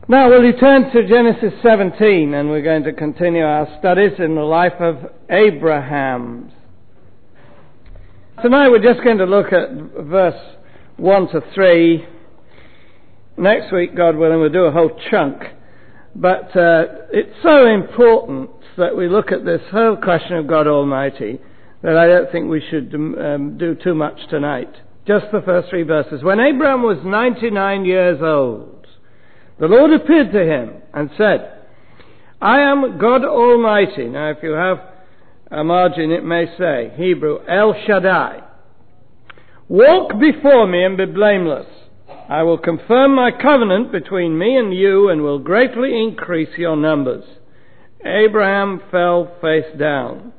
Now we'll return to Genesis 17 and we're going to continue our studies in the life of Abraham. Tonight we're just going to look at verse 1 to 3. Next week, God willing, we'll do a whole chunk. But it's so important that we look at this whole question of God Almighty that I don't think we should do too much tonight. Just the first 3 verses. When Abraham was 99 years old, the Lord appeared to him and said, I am God Almighty. Now, if you have a margin, it may say, Hebrew, El Shaddai. Walk before me and be blameless. I will confirm my covenant between me and you and will greatly increase your numbers. Abraham fell face down.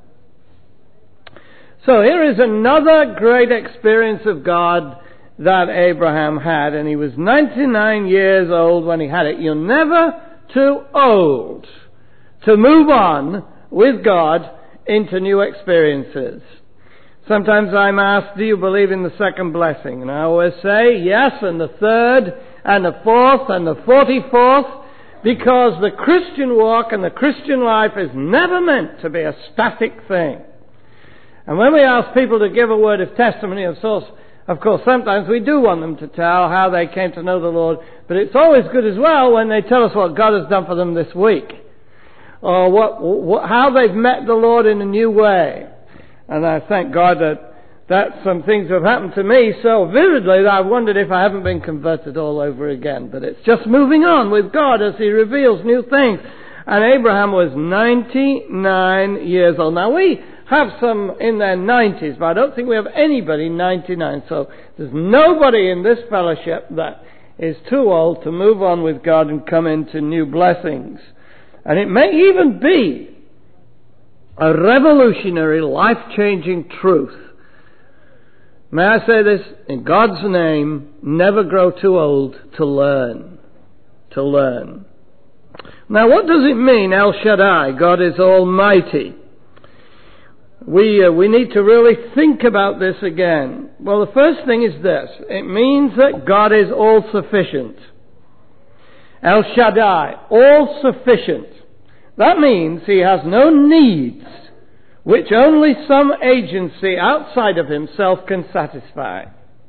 So here is another great experience of God that Abraham had, and he was 99 years old when he had it. You're never too old to move on with God into new experiences. Sometimes I'm asked, do you believe in the second blessing? And I always say yes, and the third, and the fourth, and the 44th, because the Christian walk and the Christian life is never meant to be a static thing. And when we ask people to give a word of testimony, of course, sometimes we do want them to tell how they came to know the Lord, but it's always good as well when they tell us what God has done for them this week, or how they've met the Lord in a new way. And I thank God that some things have happened to me so vividly that I've wondered if I haven't been converted all over again. But it's just moving on with God as He reveals new things. And Abraham was 99 years old. Now we have some in their 90s, but I don't think we have anybody 99. So there's nobody in this fellowship that is too old to move on with God and come into new blessings. And it may even be a revolutionary, life-changing truth. May I say this in God's name, never grow too old to learn. To learn. Now what does it mean, El Shaddai, God is Almighty? We need to really think about this again. Well, the first thing is this. It means that God is all-sufficient. El Shaddai, all-sufficient. That means He has no needs which only some agency outside of Himself can satisfy.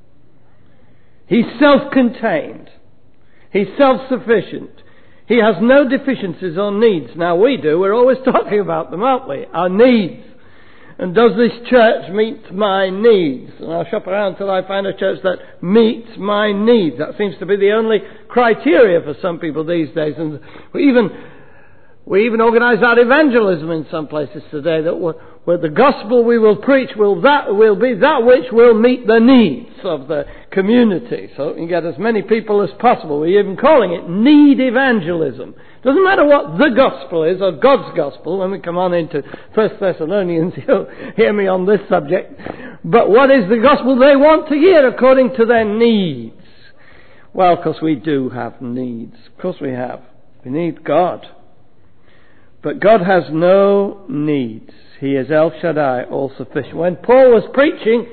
He's self-contained. He's self-sufficient. He has no deficiencies or needs. Now we do. We're always talking about them, aren't we? Our needs. And does this church meet my needs? And I'll shop around till I find a church that meets my needs. That seems to be the only criteria for some people these days. And we even organise our evangelism in some places today, that where the gospel we will preach will be that which will meet the needs of the community. So you can get as many people as possible. We're even calling it need evangelism. Doesn't matter what the gospel is, or God's gospel. When we come on into 1 Thessalonians, you'll hear me on this subject. But what is the gospel they want to hear according to their needs? Well, of course we do have needs. Of course we have. We need God. But God has no needs. He is El Shaddai, all-sufficient. When Paul was preaching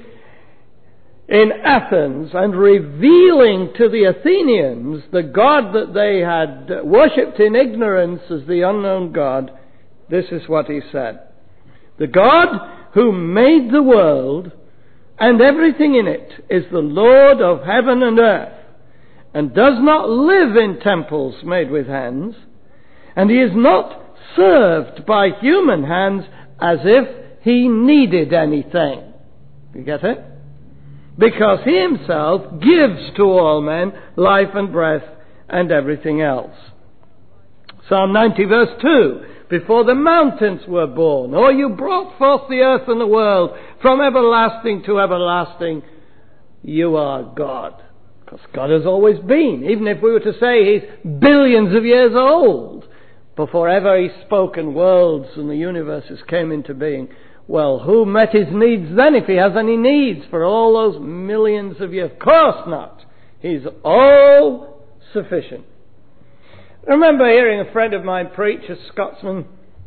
in Athens and revealing to the Athenians the God that they had worshipped in ignorance as the unknown God, this is what he said. The God who made the world and everything in it is the Lord of heaven and earth, and does not live in temples made with hands, and He is not served by human hands as if He needed anything. You get it? Because He Himself gives to all men life and breath and everything else. Psalm 90 verse 2. Before the mountains were born, or you brought forth the earth and the world, from everlasting to everlasting, you are God. Because God has always been. Even if we were to say He's billions of years old, before ever He spoke and worlds and the universes came into being. Well, who met His needs then, if He has any needs for all those millions of years? Of course not. He's all sufficient. I remember hearing a friend of mine preach, a Scotsman,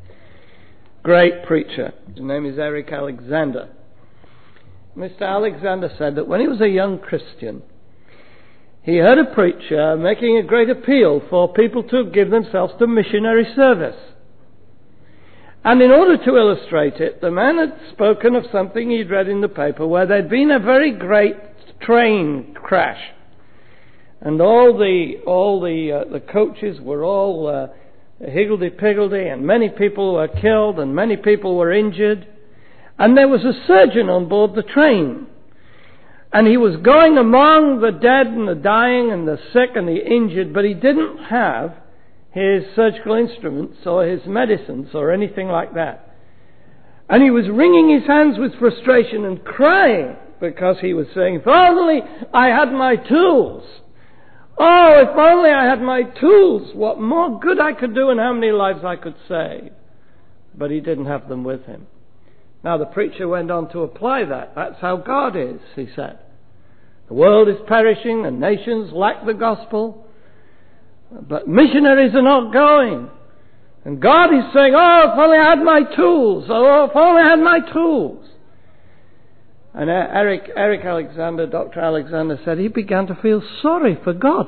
great preacher. His name is Eric Alexander. Mr. Alexander said that when he was a young Christian, he heard a preacher making a great appeal for people to give themselves to missionary service. And in order to illustrate it, the man had spoken of something he'd read in the paper where there'd been a very great train crash. And all the coaches were all higgledy-piggledy, and many people were killed and many people were injured. And there was a surgeon on board the train. And he was going among the dead and the dying and the sick and the injured, but he didn't have his surgical instruments or his medicines or anything like that. And he was wringing his hands with frustration and crying because he was saying, if only I had my tools. Oh, if only I had my tools, what more good I could do and how many lives I could save. But he didn't have them with him. Now the preacher went on to apply that. That's how God is, he said. The world is perishing and nations lack the gospel. But missionaries are not going. And God is saying, oh, if only I had my tools. Oh, if only I had my tools. And Eric Alexander, Dr. Alexander said he began to feel sorry for God.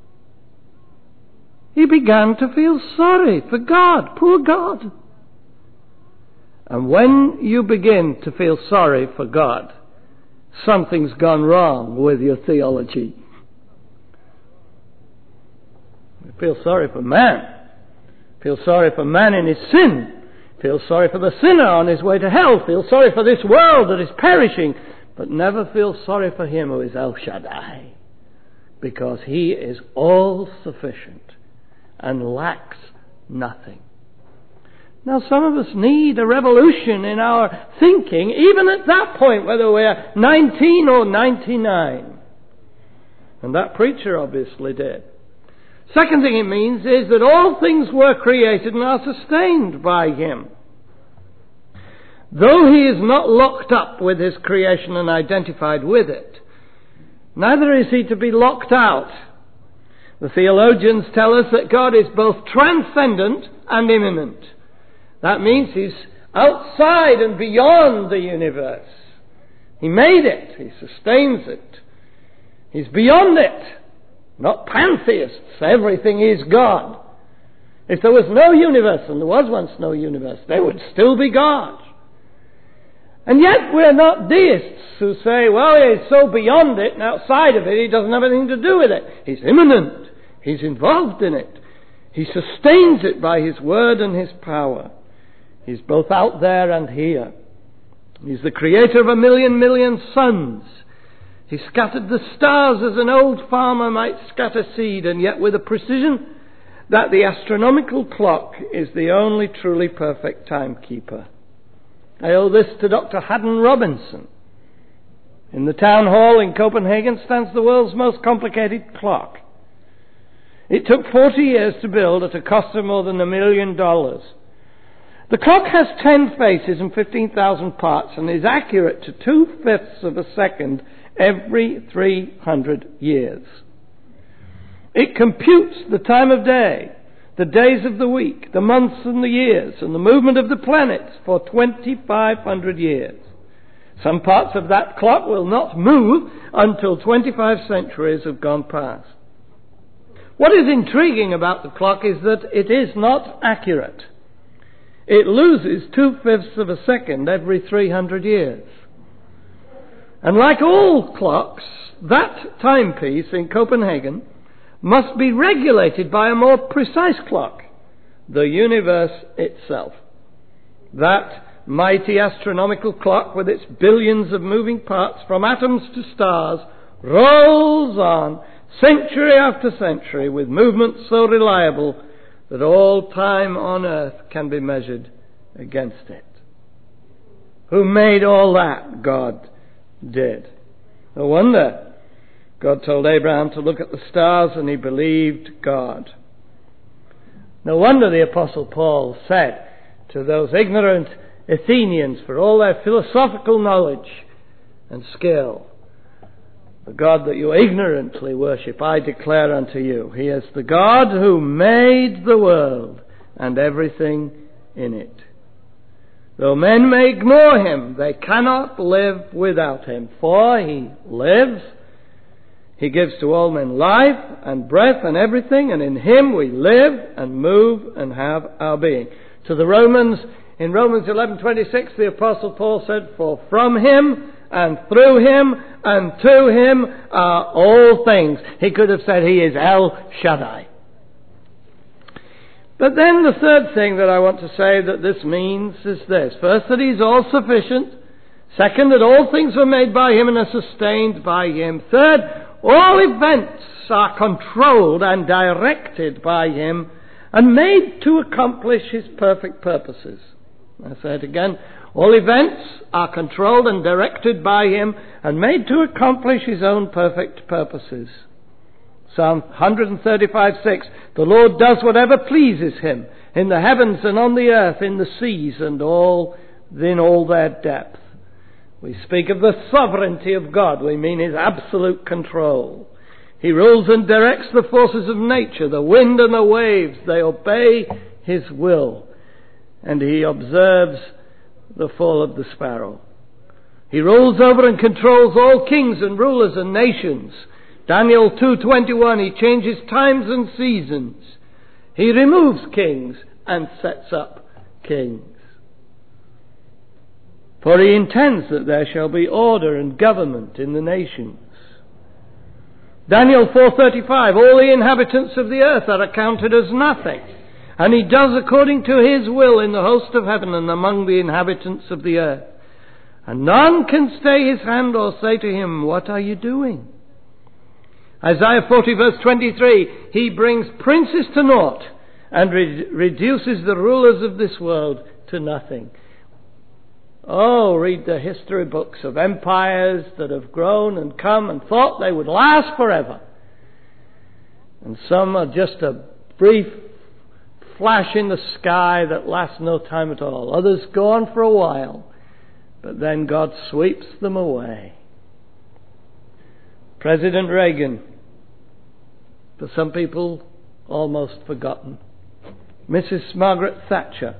He began to feel sorry for God. Poor God. And when you begin to feel sorry for God, something's gone wrong with your theology. You feel sorry for man. Feel sorry for man in his sin. Feel sorry for the sinner on his way to hell. Feel sorry for this world that is perishing. But never feel sorry for him who is El Shaddai. Because he is all sufficient and lacks nothing. Now some of us need a revolution in our thinking, even at that point, whether we're 19 or 99. And that preacher obviously did. Second thing it means is that all things were created and are sustained by him. Though he is not locked up with his creation and identified with it, neither is he to be locked out. The theologians tell us that God is both transcendent and immanent. That means he's outside and beyond the universe. He made it. He sustains it. He's beyond it. Not pantheists. Everything is God. If there was no universe, and there was once no universe, there would still be God. And yet we're not deists who say, well, he's so beyond it and outside of it, he doesn't have anything to do with it. He's immanent. He's involved in it. He sustains it by his word and his power. He's both out there and here. He's the creator of a million suns. He scattered the stars as an old farmer might scatter seed, and yet with a precision that the astronomical clock is the only truly perfect timekeeper. I owe this to Dr. Haddon Robinson. In the town hall in Copenhagen stands the world's most complicated clock. It took 40 years to build at a cost of more than $1 million. The clock has 10 faces and 15,000 parts and is accurate to 2/5 of a second every 300 years. It computes the time of day, the days of the week, the months and the years, and the movement of the planets for 2,500 years. Some parts of that clock will not move until 25 centuries have gone past. What is intriguing about the clock is that it is not accurate. It loses 2/5 of a second every 300 years. And like all clocks, that timepiece in Copenhagen must be regulated by a more precise clock, the universe itself. That mighty astronomical clock with its billions of moving parts from atoms to stars rolls on century after century with movements so reliable that all time on earth can be measured against it. Who made all that? God did. No wonder God told Abraham to look at the stars and he believed God. No wonder the Apostle Paul said to those ignorant Athenians, for all their philosophical knowledge and skill, the God that you ignorantly worship, I declare unto you, he is the God who made the world and everything in it. Though men may ignore him, they cannot live without him, for he lives, He gives to all men life and breath and everything, and in Him we live and move and have our being. To the Romans, in Romans 11:26, the Apostle Paul said, "For from Him and through Him and to Him are all things." He could have said He is El Shaddai. But then the third thing that I want to say that this means is this. First, that He's all-sufficient. Second, that all things were made by Him and are sustained by Him. Third, all events are controlled and directed by Him and made to accomplish His perfect purposes. I say it again. All events are controlled and directed by Him and made to accomplish His own perfect purposes. Psalm 135:6, "The Lord does whatever pleases Him in the heavens and on the earth, in the seas and in all their depth." We speak of the sovereignty of God. We mean His absolute control. He rules and directs the forces of nature, the wind and the waves. They obey His will. And He observes the fall of the sparrow. He rules over and controls all kings and rulers and nations. Daniel 2:21, He changes times and seasons. He removes kings and sets up kings. For He intends that there shall be order and government in the nations. Daniel 4:35, all the inhabitants of the earth are accounted as nothing, and He does according to His will in the host of heaven and among the inhabitants of the earth. And none can stay His hand or say to Him, "What are you doing?" Isaiah 40:23, He brings princes to naught and reduces the rulers of this world to nothing. Oh, read the history books of empires that have grown and come and thought they would last forever. And some are just a brief flash in the sky that lasts no time at all. Others go on for a while, but then God sweeps them away. President Reagan, for some people almost forgotten. Mrs. Margaret Thatcher.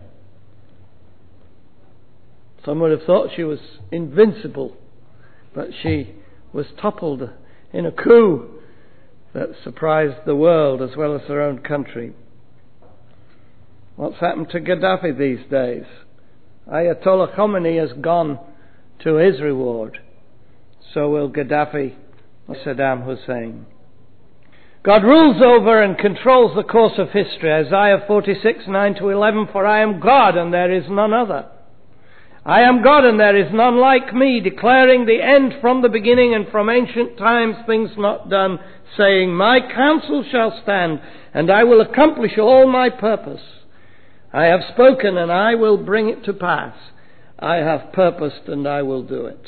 Some would have thought she was invincible, but she was toppled in a coup that surprised the world as well as her own country. What's happened to Gaddafi these days? Ayatollah Khomeini has gone to his reward. So will Gaddafi or Saddam Hussein. God rules over and controls the course of history. Isaiah 46:9-11, "For I am God and there is none other. I am God and there is none like me, declaring the end from the beginning and from ancient times things not done, saying, My counsel shall stand and I will accomplish all my purpose. I have spoken and I will bring it to pass. I have purposed and I will do it."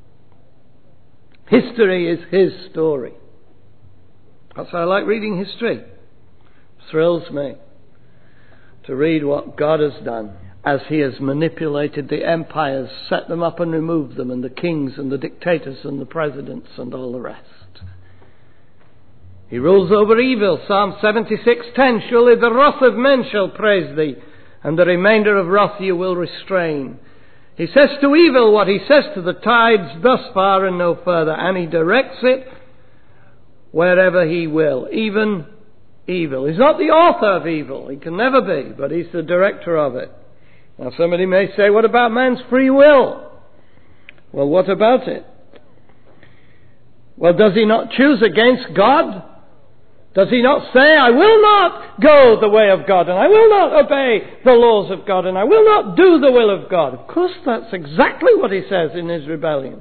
History is His story. That's why I like reading history. It thrills me to read what God has done as He has manipulated the empires, set them up and removed them, and the kings and the dictators and the presidents and all the rest. He rules over evil. Psalm 76:10, "Surely the wrath of men shall praise Thee, and the remainder of wrath You will restrain." He says to evil what He says to the tides, thus far and no further, and He directs it wherever He will, even evil. He's not the author of evil. He can never be, but He's the director of it. Now somebody may say, what about man's free will? Well, what about it? Well, does he not choose against God? Does he not say, I will not go the way of God, and I will not obey the laws of God, and I will not do the will of God? Of course, that's exactly what he says in his rebellion.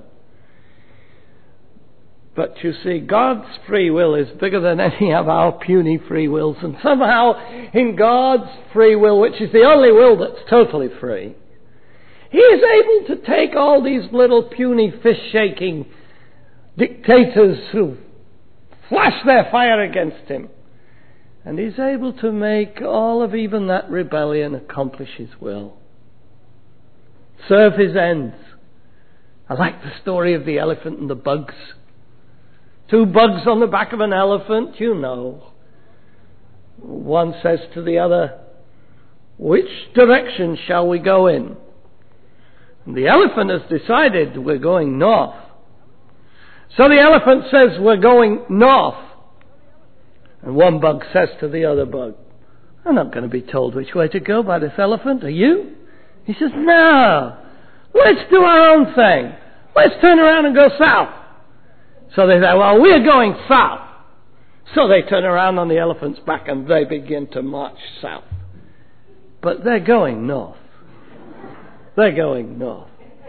But you see, God's free will is bigger than any of our puny free wills. And somehow, in God's free will, which is the only will that's totally free, He is able to take all these little puny fish-shaking dictators who flash their fire against Him, and He's able to make all of even that rebellion accomplish His will, serve His ends. I like the story of the elephant and the bugs. 2 bugs on the back of an elephant, you know. One says to the other, which direction shall we go in? And the elephant has decided we're going north. So the elephant says, we're going north. And one bug says to the other bug, I'm not going to be told which way to go by this elephant, are you? He says, no, let's do our own thing. Let's turn around and go south. So they say, well, we're going south. So they turn around on the elephant's back and they begin to march south. But they're going north. They're going north.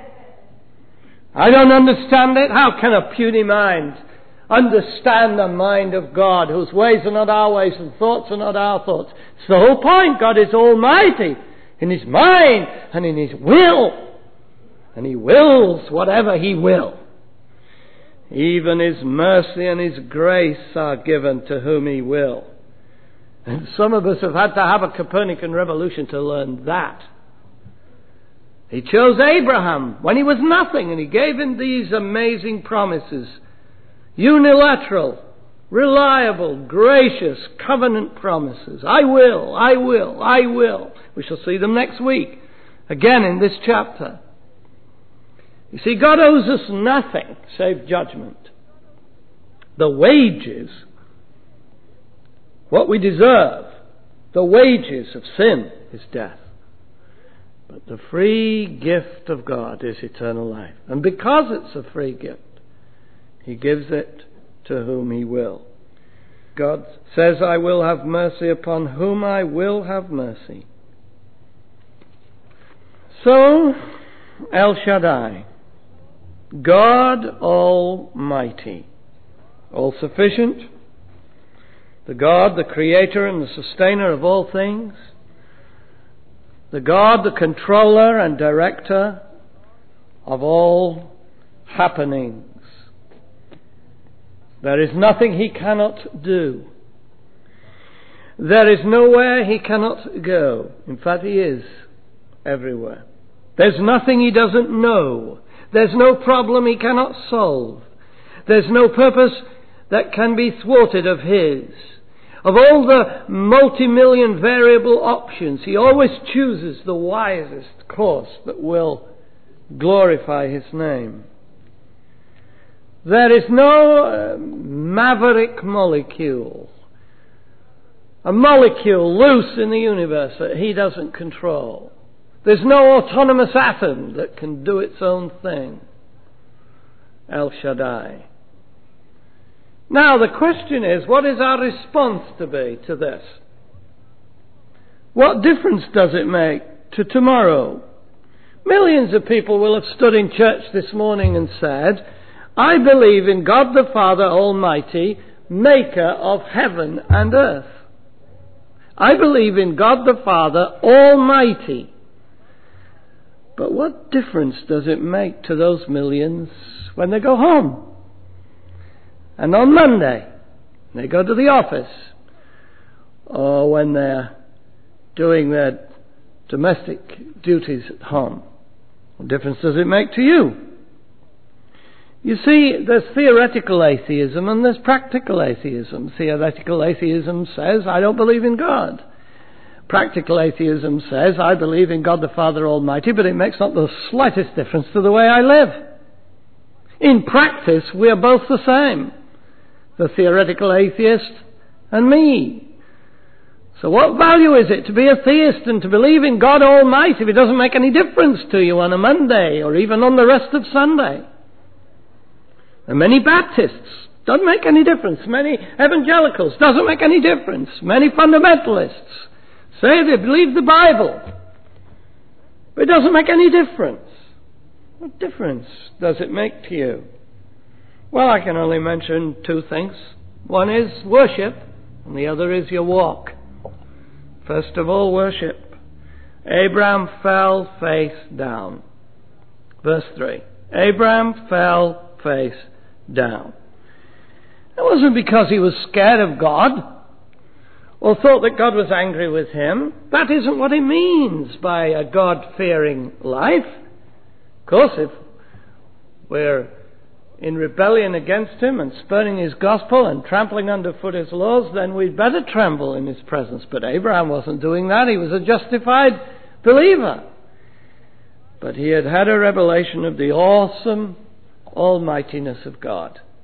I don't understand it. How can a puny mind understand the mind of God, whose ways are not our ways and thoughts are not our thoughts? It's the whole point. God is almighty in His mind and in His will. And He wills whatever He will. Even His mercy and His grace are given to whom He will. And some of us have had to have a Copernican revolution to learn that. He chose Abraham when he was nothing, and He gave him these amazing promises. Unilateral, reliable, gracious, covenant promises. I will, I will, I will. We shall see them next week, again in this chapter. You see, God owes us nothing save judgment. The wages, what we deserve, the wages of sin is death. But the free gift of God is eternal life. And because it's a free gift, He gives it to whom He will. God says, I will have mercy upon whom I will have mercy. So, El Shaddai, God Almighty, all-sufficient, the God, the creator and the sustainer of all things, the God, the controller and director of all happenings. There is nothing He cannot do. There is nowhere He cannot go. In fact, He is everywhere. There's nothing He doesn't know. There's no problem He cannot solve. There's no purpose that can be thwarted of His. Of all the multi-million variable options, He always chooses the wisest course that will glorify His name. There is no maverick molecule, a molecule loose in the universe that He doesn't control. There's no autonomous atom that can do its own thing. El Shaddai. Now the question is, what is our response to be to this? What difference does it make to tomorrow? Millions of people will have stood in church this morning and said, I believe in God the Father Almighty, maker of heaven and earth. I believe in God the Father Almighty. But what difference does it make to those millions when they go home? And on Monday, they go to the office, or when they're doing their domestic duties at home. What difference does it make to you? You see, there's theoretical atheism and there's practical atheism. Theoretical atheism says, I don't believe in God. Practical atheism says, I believe in God the Father Almighty, but it makes not the slightest difference to the way I live. In practice, we are both the same. The theoretical atheist and me. So what value is it to be a theist and to believe in God Almighty if it doesn't make any difference to you on a Monday or even on the rest of Sunday? And many Baptists, doesn't make any difference. Many evangelicals, doesn't make any difference. Many fundamentalists say they believe the Bible, but it doesn't make any difference. What difference does it make to you? Well, I can only mention two things. One is worship, and the other is your walk. First of all, worship. Abraham fell face down. Verse 3. Abraham fell face down. It wasn't because he was scared of God or thought that God was angry with him. That isn't what it means by a God-fearing life. Of course, if we're in rebellion against him and spurning his gospel and trampling underfoot his laws, then we'd better tremble in his presence. But Abraham wasn't doing that. He was a justified believer. But he had had a revelation of the awesome almightiness of God.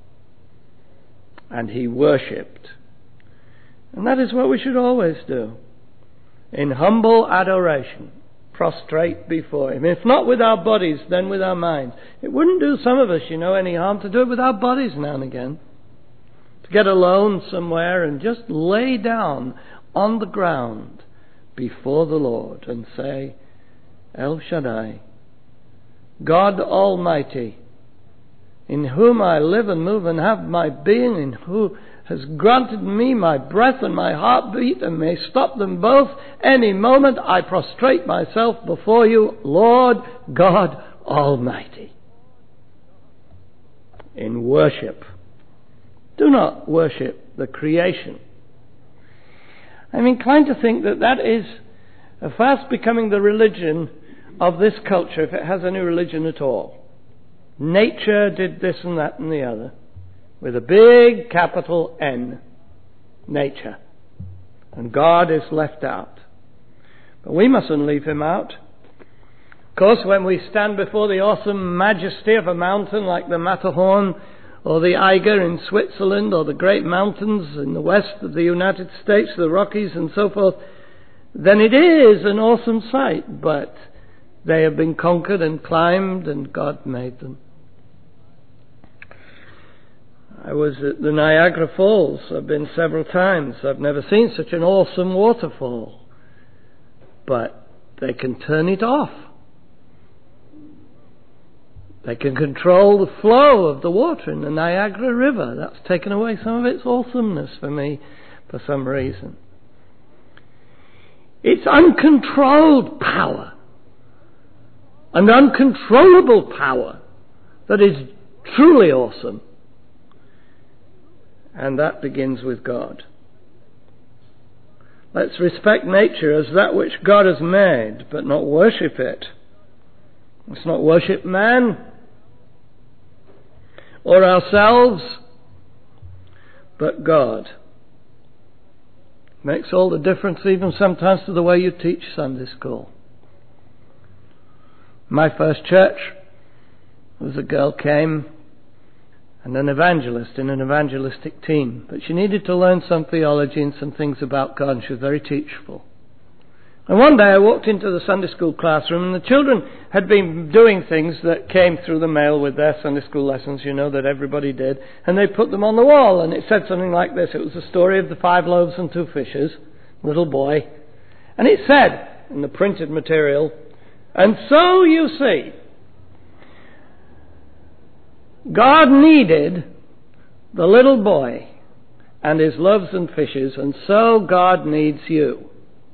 and he worshipped. And that is what we should always do. In humble adoration, prostrate before him. If not with our bodies, then with our minds. It wouldn't do some of us, any harm to do it with our bodies now and again. To get alone somewhere and just lay down on the ground before the Lord and say, El Shaddai, God Almighty, in whom I live and move and have my being, in who has granted me my breath and my heartbeat and may stop them both any moment, I prostrate myself before you, Lord God Almighty. In worship. Do not worship the creation. I'm inclined to think that is fast becoming the religion of this culture, if it has any religion at all. Nature did this and that and the other, with a big capital N, nature. And God is left out. But we mustn't leave him out. Of course, when we stand before the awesome majesty of a mountain like the Matterhorn, or the Eiger in Switzerland, or the great mountains in the west of the United States, the Rockies and so forth, then it is an awesome sight, but they have been conquered and climbed, and God made them. I was at the Niagara Falls. I've been several times. I've never seen such an awesome waterfall. But they can turn it off. They can control the flow of the water in the Niagara River. That's taken away some of its awesomeness for me for some reason. It's uncontrolled power. An uncontrollable power that is truly awesome. And that begins with God. Let's respect nature as that which God has made, but not worship it. Let's not worship man or ourselves, but God. Makes all the difference, even sometimes, to the way you teach Sunday school. My first church, there was a girl came, and an evangelist in an evangelistic team. But she needed to learn some theology and some things about God, and she was very teachable. And one day I walked into the Sunday school classroom, and the children had been doing things that came through the mail with their Sunday school lessons, that everybody did, and they put them on the wall, and it said something like this. It was the story of the 5 loaves and 2 fishes, little boy. And it said, in the printed material, and so you see, God needed the little boy and his loaves and fishes, and so God needs you.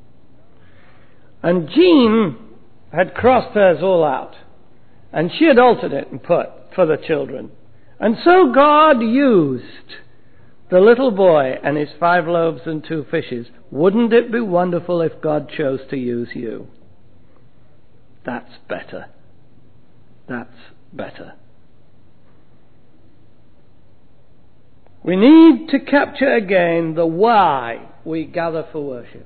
And Jean had crossed hers all out, and she had altered it and put, for the children. And so God used the little boy and his 5 loaves and 2 fishes. Wouldn't it be wonderful if God chose to use you? That's better. That's better. We need to capture again the why we gather for worship.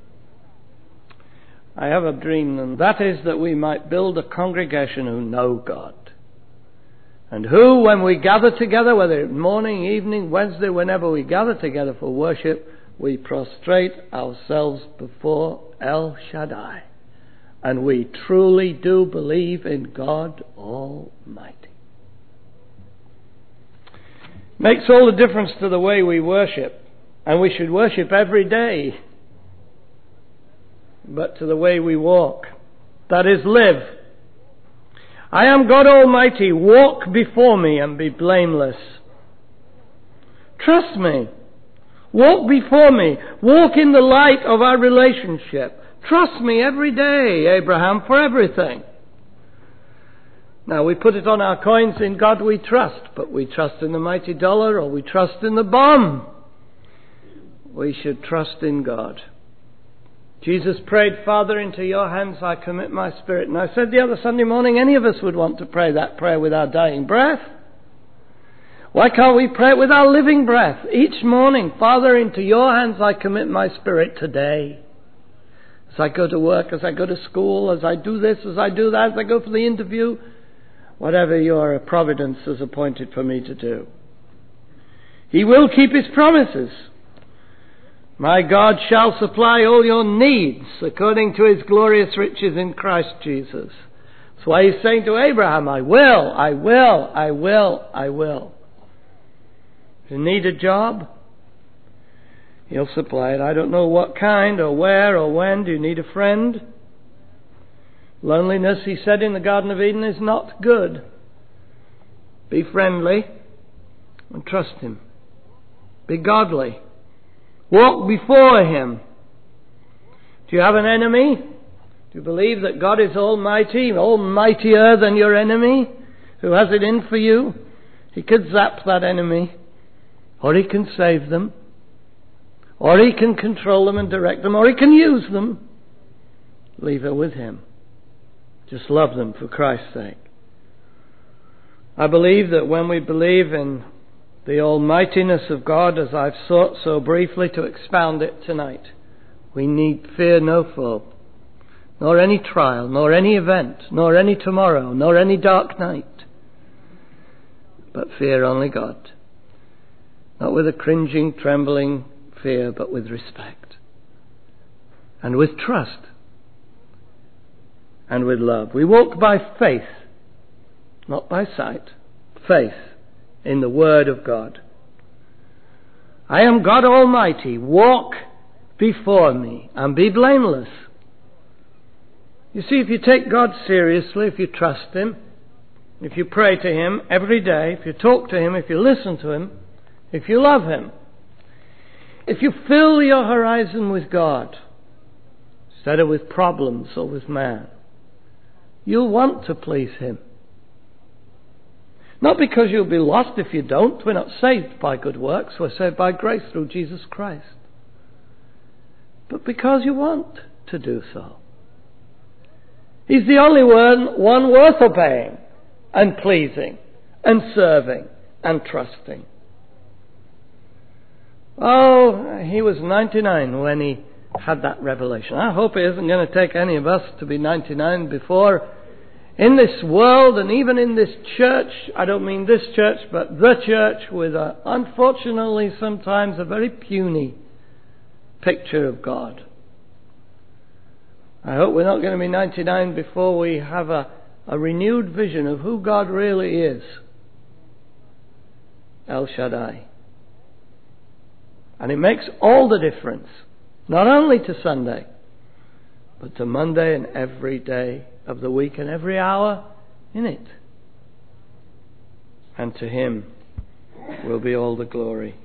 I have a dream, and that is that we might build a congregation who know God. And who, when we gather together, whether it's morning, evening, Wednesday, whenever we gather together for worship, we prostrate ourselves before El Shaddai. And we truly do believe in God Almighty. Makes all the difference to the way we worship. And we should worship every day. But to the way we walk. That is, live. I am God Almighty. Walk before me and be blameless. Trust me. Walk before me. Walk in the light of our relationship. Trust me every day, Abraham, for everything. Now, we put it on our coins, in God we trust, but we trust in the mighty dollar or we trust in the bomb. We should trust in God. Jesus prayed, Father, into your hands I commit my spirit. And I said the other Sunday morning, any of us would want to pray that prayer with our dying breath. Why can't we pray it with our living breath? Each morning, Father, into your hands I commit my spirit today. As I go to work, as I go to school, as I do this, as I do that, as I go for the interview, whatever your providence has appointed for me to do. He will keep His promises. My God shall supply all your needs according to His glorious riches in Christ Jesus. That's why He's saying to Abraham, I will, I will, I will, I will. If you need a job, He'll supply it. I don't know what kind or where or when. Do you need a friend? Loneliness, He said in the Garden of Eden, is not good. Be friendly and trust Him. Be godly. Walk before Him. Do you have an enemy? Do you believe that God is almighty, almightier than your enemy, who has it in for you? He could zap that enemy, or He can save them, or He can control them and direct them, or He can use them. Leave it with Him. Just love them for Christ's sake. I believe that when we believe in the almightiness of God, as I've sought so briefly to expound it tonight, we need fear no foe, nor any trial, nor any event, nor any tomorrow, nor any dark night, but fear only God. Not with a cringing, trembling fear, but with respect, and with trust, and with love. We walk by faith, not by sight. Faith in the Word of God. I am God Almighty. Walk before me and be blameless. You see, if you take God seriously, if you trust Him, if you pray to Him every day, if you talk to Him, if you listen to Him, if you love Him, if you fill your horizon with God instead of with problems or with man, you'll want to please Him. Not because you'll be lost if you don't. We're not saved by good works. We're saved by grace through Jesus Christ. But because you want to do so. He's the only one worth obeying and pleasing and serving and trusting. Oh, he was 99 when he had that revelation. I hope it isn't going to take any of us to be 99 before, in this world and even in this church, I don't mean this church, but the church, with unfortunately sometimes a very puny picture of God. I hope we're not going to be 99 before we have a renewed vision of who God really is. El Shaddai. And it makes all the difference, not only to Sunday, but to Monday and every day of the week and every hour in it. And to Him will be all the glory.